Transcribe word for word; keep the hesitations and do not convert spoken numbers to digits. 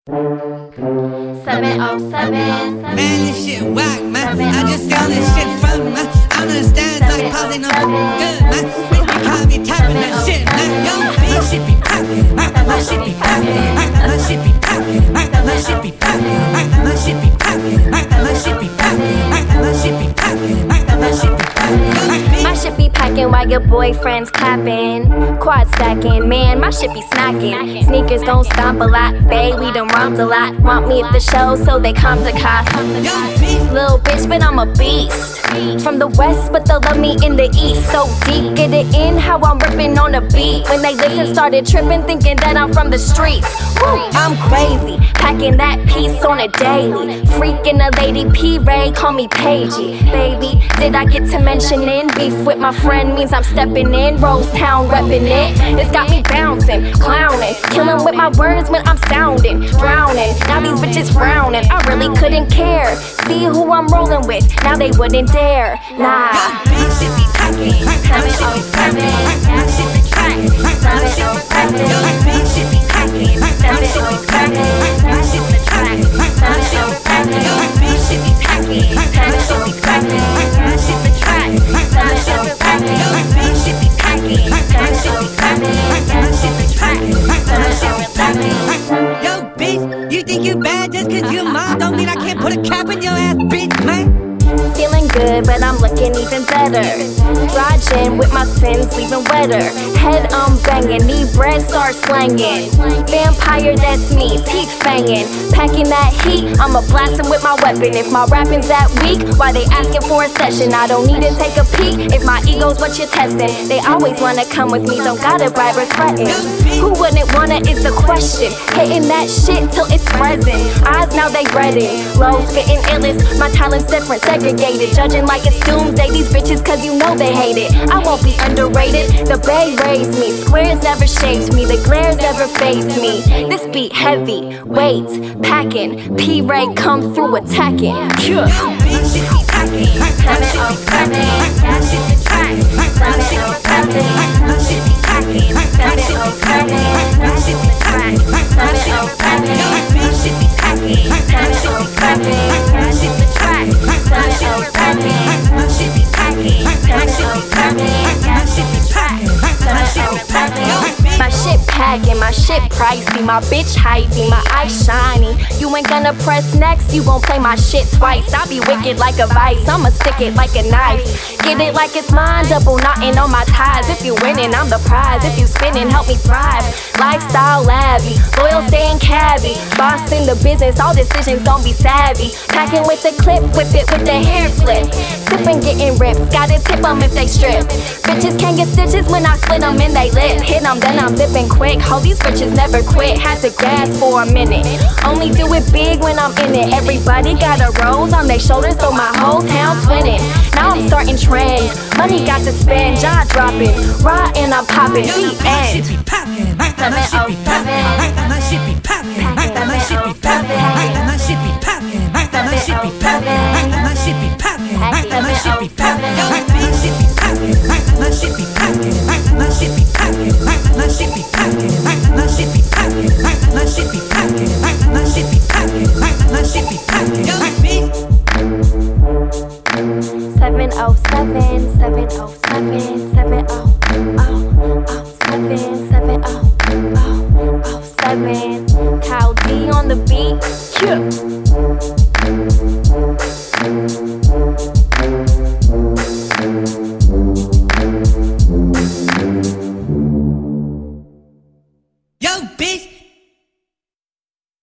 seven oh seven. Man, this shit whack, man. I just got this shit from, man. I understand, like, probably not good, man. Bitch, you can't be tapping that shit, man. Yo, my shit be poppin', my shit be poppin', my shit be poppin', my shit be poppin', my shit be poppin', my shit be poppin', my shit be poppin', my shit be poppin'. My shit be packing while your boyfriend's clapping. Quad stacking, man, my shit be snacking. Sneakers gon' stomp a lot, babe, we done romped a lot. Want me at the show, so they come to cost. Little bitch, but I'm a beast. From the west, but they'll love me in the east. So deep, get it in how I'm ripping on the beat. When they listen, started tripping, thinking that I'm from the streets. Woo, I'm crazy, packing that piece on a daily. Freaking a lady, P-Ray, call me Pagey. Baby, did I get to mentioning beef with my friend means I'm stepping in. Rose Town repping it. It's got me bouncing, clowning, killing with my words when I'm sounding, drowning. Now these bitches frowning, I really couldn't care. See who I'm rolling with, now they wouldn't dare. Nah. My shit be packing, my shit be packing, my shit be packing, my shit be packing, my shit be packing, my shit be packing, my shit be packing, my shit be packing, my shit be packing, my shit be packing, my shit be packing, my shit be packing, my shit be packing, my shit be packing, my shit be packing, my shit be packing. Yo, bitch, you think you bad just cause you mom? Don't mean I can't put a cap in your ass, bitch, man. Feeling good, but I'm looking even better. Dry gin with my sins even wetter. Head um banging, need bread, start slanging. Vampire, that's me, teeth fanging. Packing that heat, I'ma blast 'em with my weapon. If my rapping's that weak, why they asking for a session? I don't need to take a peek, if my ego's what you're testing. They always wanna come with me, don't gotta bribe or threaten. Who wouldn't wanna is the question. Hitting that shit till it's present. Eyes now they redding, lows fitting illest. My talent's different, segregated. Judging like it's doomsday, these bitches cause you know they hate it. I won't be underrated, the bay raised me. Squares never shaped me, the glares never phased me. This beat heavy, weight, packing. P-Ray come through attacking. Yeah. My shit be packing, my shit be packing, my shit be packing, my shit be packing, my shit be packing, my shit be packing, my shit be packing, my shit be packing, my shit be packing, my shit be packing, my shit be packing, my shit be packing, my shit be packing, my shit be packing, my shit be packing, my shit be packing. My shit packing, my shit pricey, my bitch hypey, my eyes shiny. You ain't gonna press next, you gon' play my shit twice. I be wicked like a vice, I'ma stick it like a knife. Get it like it's mine, double knotting on my ties. If you winning, I'm the prize. If you spinning, help me thrive. Lifestyle lavish, loyal staying cabbie. Boss in the business, all decisions gon' be savvy. Packing with the clip, whip it with the hair flip. Sippin' getting ripped, gotta tip 'em if they strip. Bitches can't get stitches when I split 'em and they lip. Hit 'em, then I'm dipping quick. Hope these bitches never quit. Had to gas for a minute. Only do it big when I'm in it. Everybody got a rose on their shoulders, so my whole town twinning. Now I'm starting trends. Money got to spend, jaw dropping. Raw and I'm popping. The My shit end. be packing, my shit be packing, my shit be packing, my shit be packing, my shit be packing, my shit be packing, my shit be packing, my shit be packing, my shit be packing, my shit be packing, my shit be packing, my shit be packing, my shit be packing, my shit be packing, my shit be packing, my shit be packing. Yo, bitch. seven oh seven, seven oh seven, seven oh oh oh seven, seven oh oh oh seven. Kyle D on the beat. Yeah.